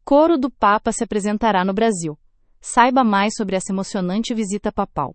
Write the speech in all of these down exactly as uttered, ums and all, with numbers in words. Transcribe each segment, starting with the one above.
Coro do Papa se apresentará no Brasil. Saiba mais sobre essa emocionante visita papal.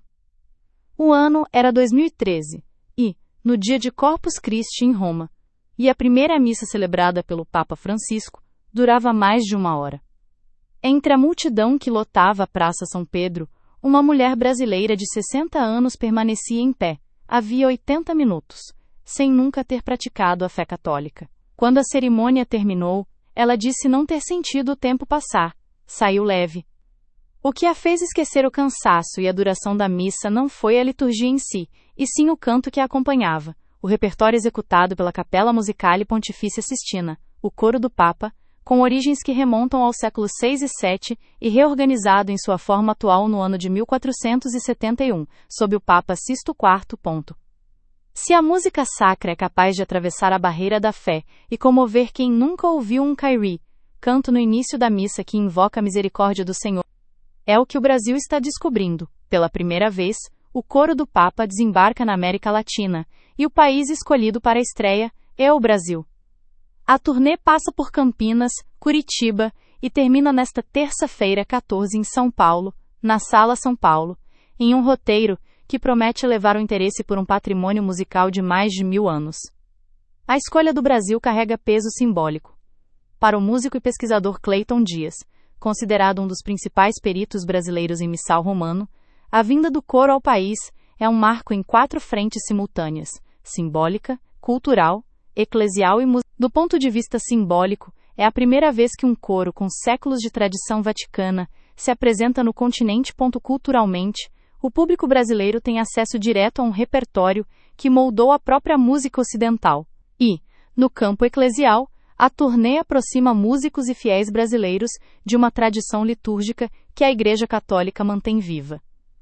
O ano era dois mil e treze e, no dia de Corpus Christi em Roma, e a primeira missa celebrada pelo Papa Francisco durava mais de uma hora. Entre a multidão que lotava a Praça São Pedro, uma mulher brasileira de sessenta anos permanecia em pé, havia oitenta minutos, sem nunca ter praticado a fé católica. Quando a cerimônia terminou, ela disse não ter sentido o tempo passar, saiu leve. O que a fez esquecer o cansaço e a duração da missa não foi a liturgia em si, e sim o canto que a acompanhava, o repertório executado pela Capella Musicale Pontifícia Sistina, o coro do Papa, com origens que remontam aos séculos seis e sete e reorganizado em sua forma atual no ano de mil quatrocentos e setenta e um, sob o Papa Sisto quarto. Se a música sacra é capaz de atravessar a barreira da fé e comover quem nunca ouviu um Kyrie, canto no início da missa que invoca a misericórdia do Senhor, é o que o Brasil está descobrindo. Pela primeira vez, o coro do Papa desembarca na América Latina, e o país escolhido para a estreia é o Brasil. A turnê passa por Campinas, Curitiba e termina nesta terça-feira, quatorze, em São Paulo, na Sala São Paulo, em um roteiro que promete levar o interesse por um patrimônio musical de mais de mil anos. A escolha do Brasil carrega peso simbólico. Para o músico e pesquisador Clayton Dias, considerado um dos principais peritos brasileiros em missal romano, a vinda do coro ao país é um marco em quatro frentes simultâneas: simbólica, cultural, eclesial e musical. Do ponto de vista simbólico, é a primeira vez que um coro com séculos de tradição vaticana se apresenta no continente. Culturalmente, o público brasileiro tem acesso direto a um repertório que moldou a própria música ocidental. E, no campo eclesial, a turnê aproxima músicos e fiéis brasileiros de uma tradição litúrgica que a Igreja Católica mantém viva.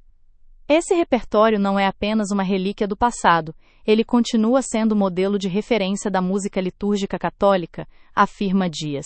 Esse repertório não é apenas uma relíquia do passado, ele continua sendo modelo de referência da música litúrgica católica, afirma Dias.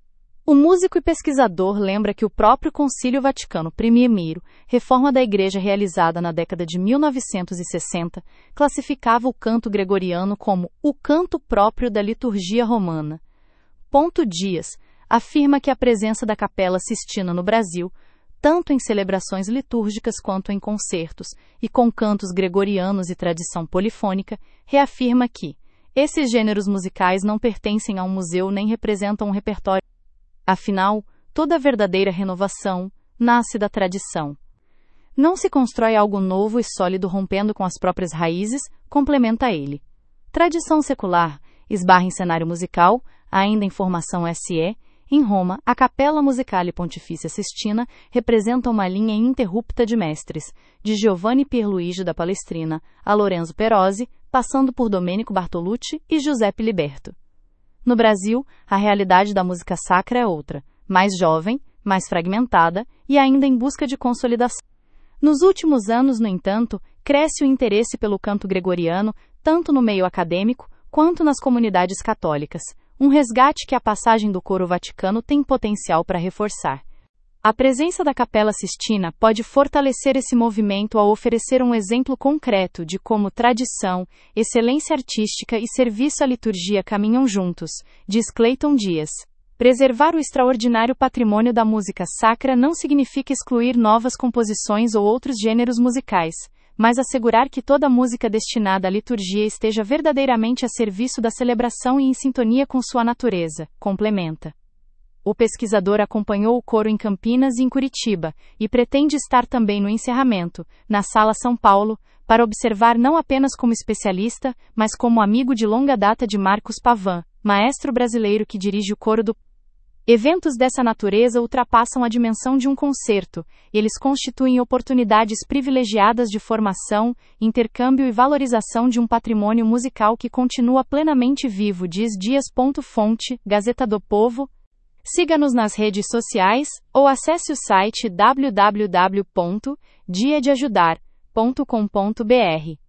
O músico e pesquisador lembra que o próprio Concílio Vaticano I, reforma da Igreja realizada na década de mil novecentos e sessenta, classificava o canto gregoriano como o canto próprio da liturgia romana. Ponto Dias afirma que a presença da Capella Sistina no Brasil, tanto em celebrações litúrgicas quanto em concertos, e com cantos gregorianos e tradição polifônica, reafirma que esses gêneros musicais não pertencem a um museu nem representam um repertório. Afinal, toda verdadeira renovação nasce da tradição. Não se constrói algo novo e sólido rompendo com as próprias raízes, complementa ele. Tradição secular esbarra em cenário musical, ainda em formação S E. Em Roma, a Capella Musicale Pontifícia Sistina representa uma linha ininterrupta de mestres, de Giovanni Pierluigi da Palestrina a Lorenzo Perosi, passando por Domenico Bartolucci e Giuseppe Liberto. No Brasil, a realidade da música sacra é outra, mais jovem, mais fragmentada e ainda em busca de consolidação. Nos últimos anos, no entanto, cresce o interesse pelo canto gregoriano, tanto no meio acadêmico quanto nas comunidades católicas, um resgate que a passagem do coro vaticano tem potencial para reforçar. A presença da Capella Sistina pode fortalecer esse movimento ao oferecer um exemplo concreto de como tradição, excelência artística e serviço à liturgia caminham juntos, diz Clayton Dias. Preservar o extraordinário patrimônio da música sacra não significa excluir novas composições ou outros gêneros musicais, mas assegurar que toda música destinada à liturgia esteja verdadeiramente a serviço da celebração e em sintonia com sua natureza, complementa. O pesquisador acompanhou o coro em Campinas e em Curitiba, e pretende estar também no encerramento, na Sala São Paulo, para observar não apenas como especialista, mas como amigo de longa data de Marcos Pavan, maestro brasileiro que dirige o coro do Eventos dessa natureza ultrapassam a dimensão de um concerto, eles constituem oportunidades privilegiadas de formação, intercâmbio e valorização de um patrimônio musical que continua plenamente vivo, diz Dias. Fonte, Gazeta do Povo. Siga-nos nas redes sociais, ou acesse o site w w w ponto dia de ajudar ponto com ponto b r.